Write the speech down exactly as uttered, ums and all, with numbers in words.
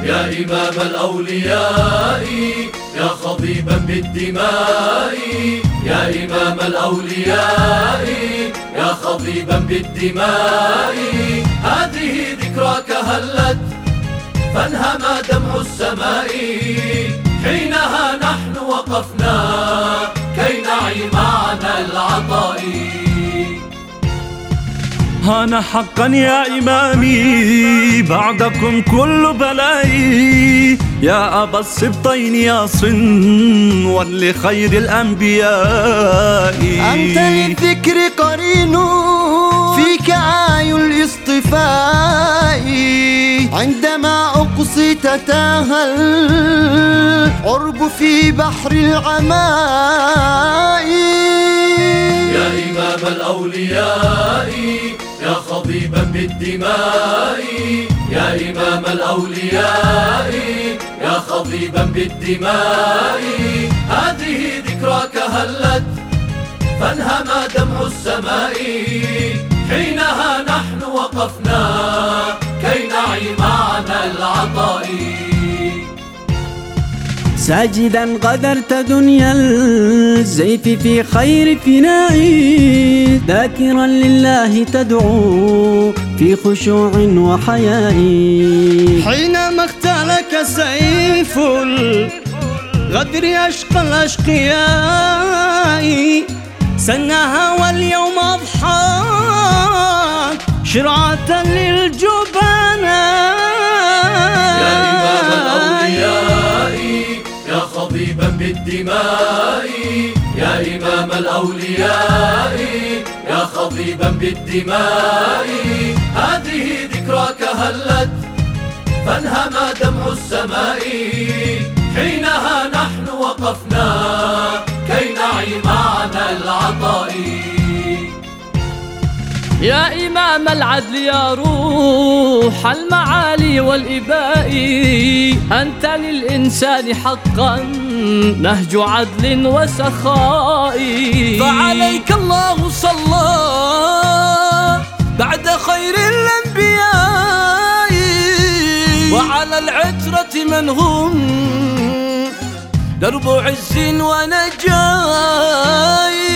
يا إمام الأولياء يا خضيبا بالدماء، يا إمام الأولياء يا خضيبا بالدماء. هذه ذكراك هلت فانهمى دمع السماء، حينها نحن وقفنا كي نعي معنى العطاء. هان حقا يا إمامي بعدكم كل بلائي، يا أبا السبطين يا صنوا لخير الأنبياء. أنت للذكر قرين فيك آي الاصطفاء، عندما أقصيت تاهى العرب في بحر العماء. يا إمام الأولياء يا خضيبا بالدماء، يا إمام الأولياء يا خضيبا بالدماء. هذه ذكراك هلت فانهمى دمع السماء، حينها نحن وقفنا كي نعي معنى العطاء. ساجدا غدرت دنيا الزيف في خير فنائي، ذاكرا لله تدعو في خشوع وحياء. حينما اختلك سيف الغدر أشقى الأشقياء، سنها واليوم أضحاك شرعة للجبناء. يا إمام الأولياء يا خضيبا بالدماء، يا إمام الأولياء يا خضيبا بالدماء. هذه ذكراك هلت فانهمى دمع السماء، حينها نحن وقفنا كي نعي معنى العطاء. يا إمام العدل يا روح المعالي والإباء، أنت للإنسان حقا نهج عدل وسخاء. فعليك الله صلى بعد خير الأنبياء، وعلى العترة من هم درب عز ونجاة.